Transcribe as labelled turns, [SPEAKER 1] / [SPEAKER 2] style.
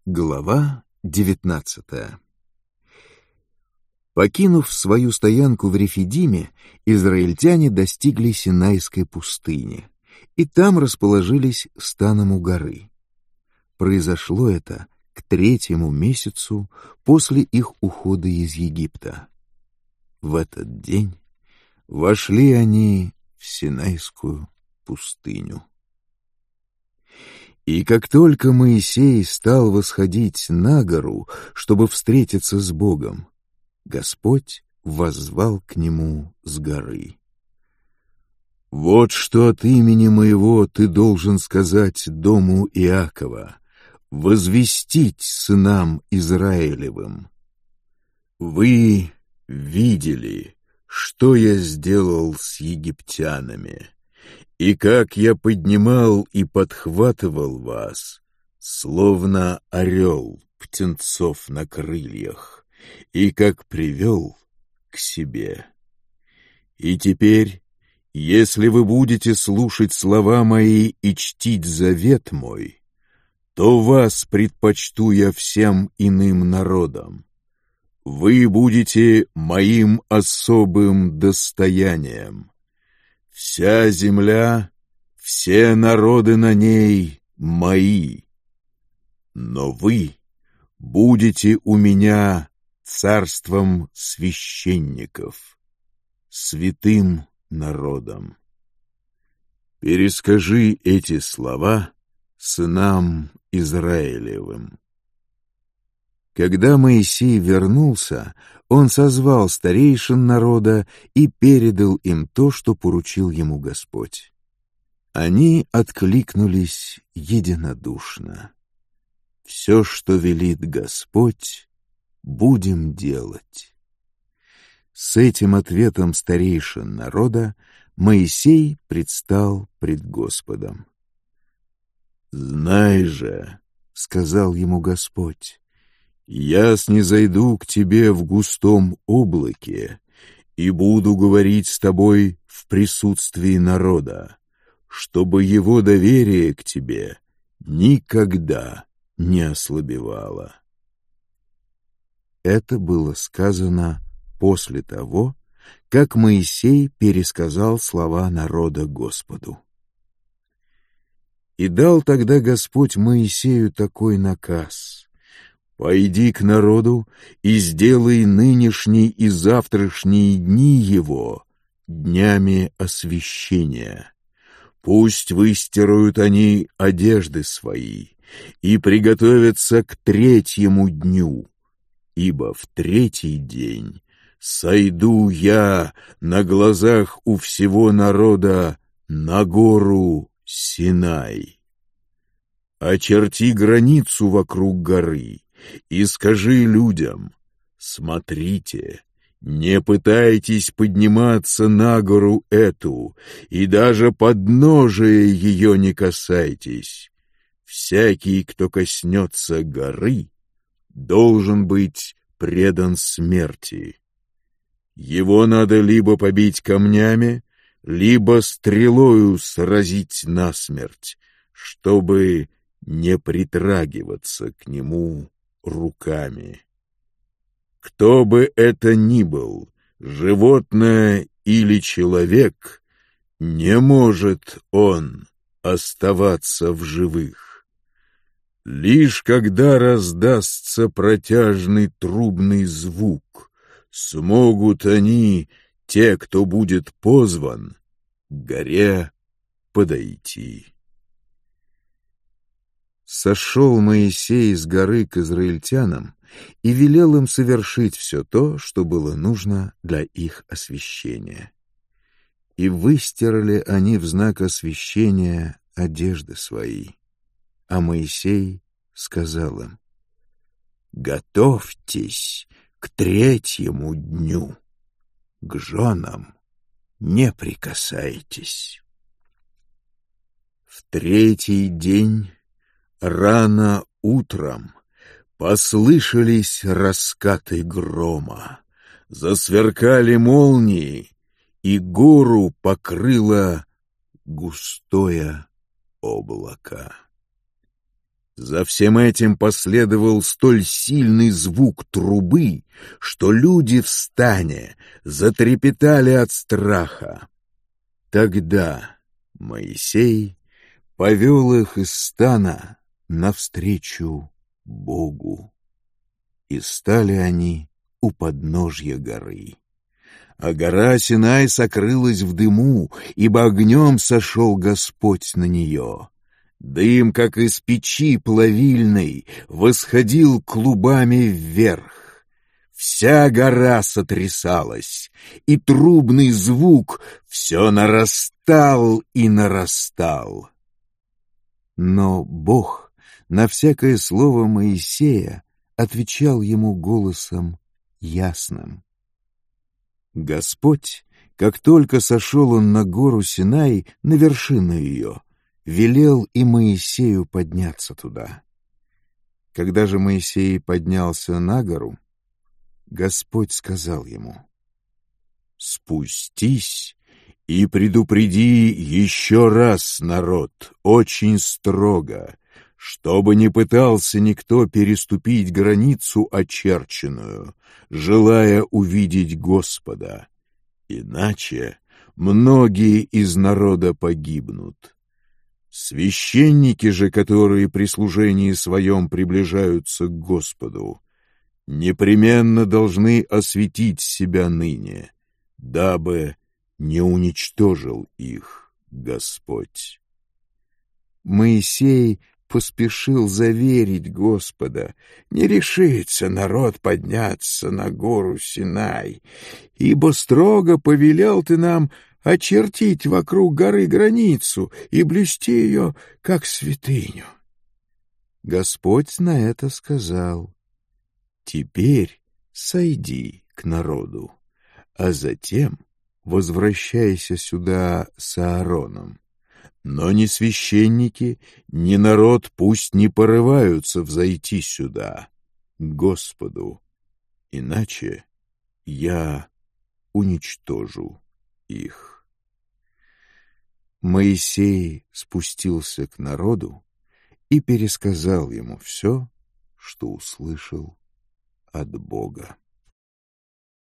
[SPEAKER 1] Глава 19. Покинув свою стоянку в Рефидиме, израильтяне достигли Синайской пустыни, и там расположились станом у горы. Произошло это к 3-му месяцу после их ухода из Египта. В этот день вошли они в Синайскую пустыню. И как только Моисей стал восходить на гору, чтобы встретиться с Богом, Господь воззвал к нему с горы. «Вот что от имени моего ты должен сказать дому Иакова, возвестить сынам Израилевым. Вы видели, что я сделал с египтянами, и как я поднимал и подхватывал вас, словно орел птенцов на крыльях, и как привел к себе. И теперь, если вы будете слушать слова мои и чтить завет мой, то вас предпочту я всем иным народам. Вы будете моим особым достоянием. Вся земля, все народы на ней мои. Но вы будете у меня царством священников, святым народом. Перескажи эти слова сынам Израилевым». Когда Моисей вернулся, он созвал старейшин народа и передал им то, что поручил ему Господь. Они откликнулись единодушно. «Все, что велит Господь, будем делать». С этим ответом старейшин народа Моисей предстал пред Господом. «Знай же, — сказал ему Господь, — я снизойду к тебе в густом облаке и буду говорить с тобой в присутствии народа, чтобы его доверие к тебе никогда не ослабевало». Это было сказано после того, как Моисей пересказал слова народа Господу. И дал тогда Господь Моисею такой наказ: «Пойди к народу и сделай нынешний и завтрашние дни его днями освящения. Пусть выстирают они одежды свои и приготовятся к 3-му дню, ибо в 3-й день сойду я на глазах у всего народа на гору Синай. Очерти границу вокруг горы и скажи людям: смотрите, не пытайтесь подниматься на гору эту, и даже подножия ее не касайтесь. Всякий, кто коснется горы, должен быть предан смерти. Его надо либо побить камнями, либо стрелою сразить насмерть, чтобы не притрагиваться к нему руками. Кто бы это ни был, животное или человек, не может он оставаться в живых. Лишь когда раздастся протяжный трубный звук, смогут они, те, кто будет позван, к горе подойти». Сошел Моисей с горы к израильтянам и велел им совершить все то, что было нужно для их освящения. И выстирали они в знак освящения одежды свои. А Моисей сказал им: «Готовьтесь к 3-му дню, к женам не прикасайтесь». В 3-й день рано утром послышались раскаты грома, засверкали молнии, и гору покрыло густое облако. За всем этим последовал столь сильный звук трубы, что люди в стане затрепетали от страха. Тогда Моисей повел их из стана навстречу Богу. И стали они у подножья горы. А гора Синай сокрылась в дыму, ибо огнем сошел Господь на нее. Дым, как из печи плавильной, восходил клубами вверх. Вся гора сотрясалась, и трубный звук все нарастал и нарастал. Но Бог на всякое слово Моисея отвечал ему голосом ясным. Господь, как только сошел он на гору Синай, на вершину ее, велел и Моисею подняться туда. Когда же Моисей поднялся на гору, Господь сказал ему: «Спустись и предупреди еще раз народ, очень строго, чтобы не пытался никто переступить границу очерченную, желая увидеть Господа, иначе многие из народа погибнут. Священники же, которые при служении своем приближаются к Господу, непременно должны осветить себя ныне, дабы не уничтожил их Господь». Моисей поспешил заверить Господа: «Не решится народ подняться на гору Синай, ибо строго повелел ты нам очертить вокруг горы границу и блюсти ее, как святыню». Господь на это сказал: «Теперь сойди к народу, а затем возвращайся сюда с Аароном. Но ни священники, ни народ пусть не порываются взойти сюда, к Господу, иначе я уничтожу их». Моисей спустился к народу и пересказал ему все, что услышал от Бога.